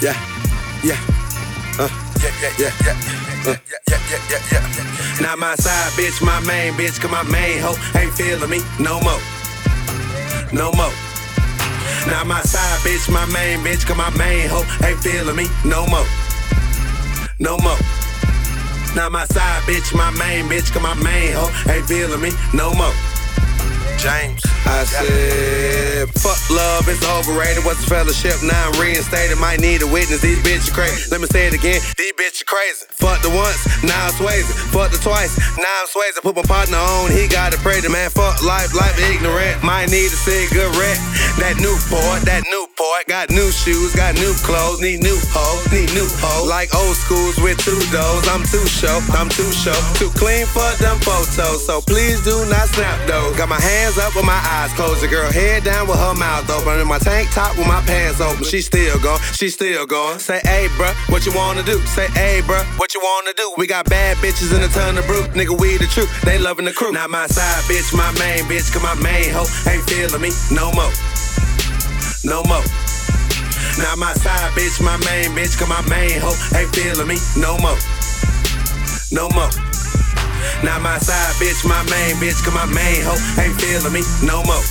Yeah, yeah, yeah. Now my side bitch, my main bitch, cause my main hoe ain't feeling me no more. No more. Now my side bitch, my main bitch, cause my main hoe ain't feeling me no more. No more. Now my side bitch, my main bitch, cause my main hoe ain't feeling me no more. James. I said, fuck love, it's overrated. What's the fellowship? Now I'm reinstated. Might need a witness. These bitches crazy. Let me say it again. These bitches crazy. Fuck the once, now I'm swaying. Fuck the twice, now I'm swaying. Put my partner on, he got to pray to man. Fuck life ignorant. Might need a cigarette. That Newport. Got new shoes, got new clothes. Need new hoes. Like old schools with two doors. I'm too show. Too clean for them photos. So please do not snap those. Got my hands up with my eyes closed. The girl head down with her mouth open. In my tank top with my pants open. She still going. Say, hey, bruh, what you wanna do? Say, hey, bruh, what you wanna do? We got bad bitches and a ton of brew. Nigga, we the truth. They loving the crew. Now my side bitch, my main bitch, cause my main hoe ain't feeling me no more. No more. Now my side bitch, my main bitch, cause my main hoe ain't feeling me no more. No more. Now my side bitch, my main bitch, cause my main hoe ain't feeling me no more.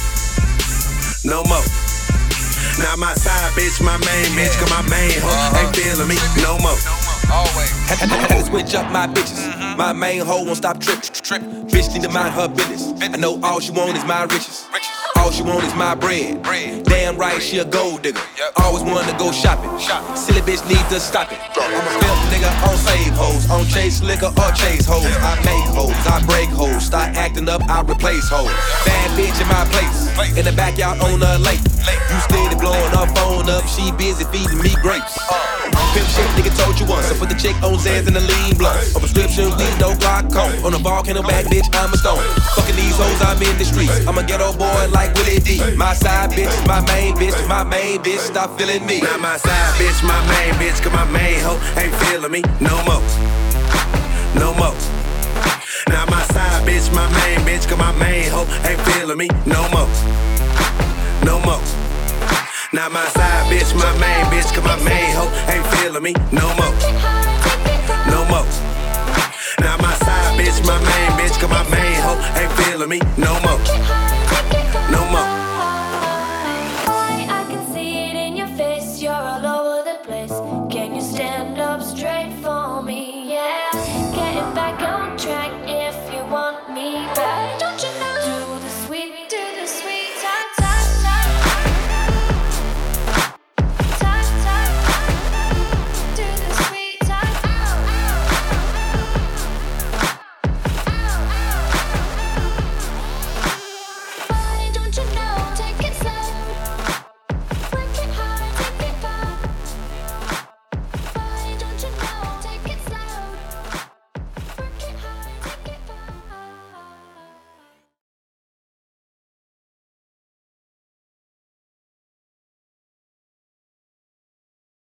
No more. Now my side bitch, my main bitch, cause my main hoe ain't feeling me no more. Always. Had to switch up my bitches. My main hoe won't stop trip. Bitch need to mind her business. I know all she want is my riches. All she want is my bread. Damn right, she a gold digger. Always wanna go shopping. Silly bitch need to stop it. I'm a filth nigga on save hoes. On chase liquor or chase hoes. I make hoes, I break hoes. Start acting up, I replace hoes. Bad bitch in my place. In the backyard on a lake. You steady blowing her phone up. She busy feeding me grapes. Pimp shit, nigga told you once. I put the chick on Zans and the lean blunt. On prescription weed, no glaucoma. On a volcano back, bitch, I'm a stone. Fucking these hoes, I'm in the streets. I'm a ghetto boy like Willie D. My side bitch, my main bitch, stop feeling me. Now my side bitch, my main bitch, cause my main hoe ain't feeling me no more. No more. Now my side bitch, my main bitch, cause my main hoe ain't feeling me no more. No more. Now my side bitch, my main bitch, cause my main hoe ain't feeling me no more. No more. Now my side bitch, my main bitch, cause my main hoe ain't feeling me no more.